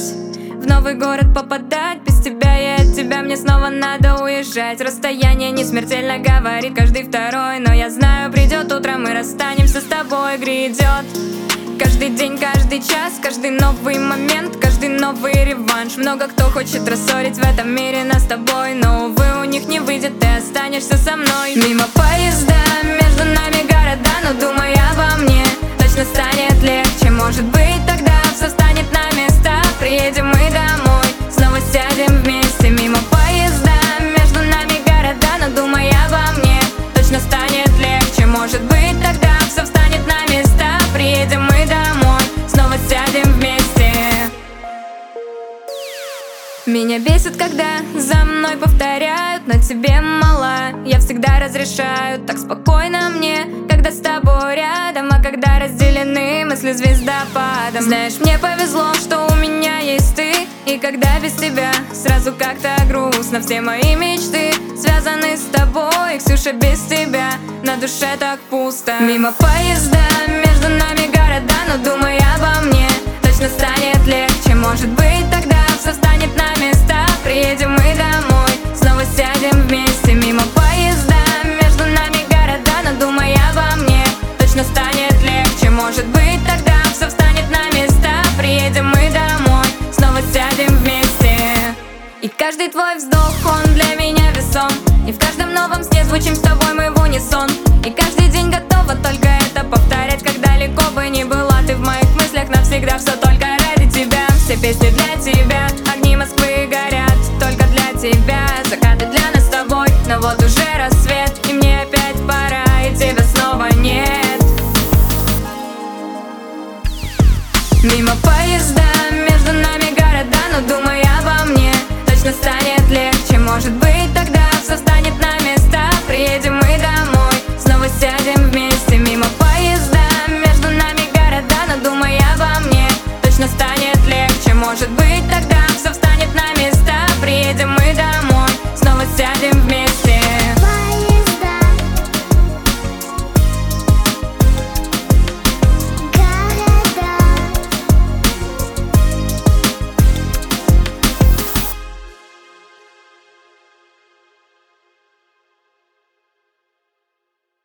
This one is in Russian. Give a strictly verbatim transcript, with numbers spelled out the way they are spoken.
бежать, в новый город попадать. Без тебя и от тебя мне снова надо уезжать. Расстояние не смертельно, говорит каждый второй, но я знаю, придет утро, мы расстанемся с тобой. Грядет каждый день, каждый час, каждый новый момент, каждый новый реванш. Много кто хочет рассорить в этом мире нас с тобой, но, увы, у них не выйдет, ты останешься со мной. Мимо поезда, между нами города, но думай обо мне, точно станет легче. Может быть, тогда все встанет на места. Приедем мы домой, снова сядем вместе. Мимо поезда, между нами города, но думай обо мне, точно станет легче. Может быть, тогда все встанет на места. Приедем мы домой, снова сядем вместе. Меня бесит, когда за мной повторяют, но тебе мало. Я всегда разрешаю, так спокойно мне, когда с тобой рядом. А когда разделены мысли звездопадом. Знаешь, мне повезло, что у меня есть ты. И когда без тебя сразу как-то грустно. Все мои мечты связаны с тобой, Ксюша, без тебя на душе так пусто. Мимо поезда, между нами города, но думай обо мне, точно станет легче. Может быть, тогда все встанет на места. Приедем мы домой, снова сядем вместе. Мимо поезда, между нами города, но думай обо мне, точно станет легче. Может быть, тогда все встанет на места. Приедем мы домой, снова сядем вместе. И каждый твой вздох, он для меня весом. И в каждом новом сне звучим с тобой мы в унисон. И каждый день готова только это повторять. Как далеко бы ни была ты в моих мыслях навсегда. Все только ради тебя, все песни для тебя. Огни Москвы горят только для тебя. Закаты для нас с тобой, но вот уже рассвет. И мне опять пора, и тебя снова нет. Мимо поезда,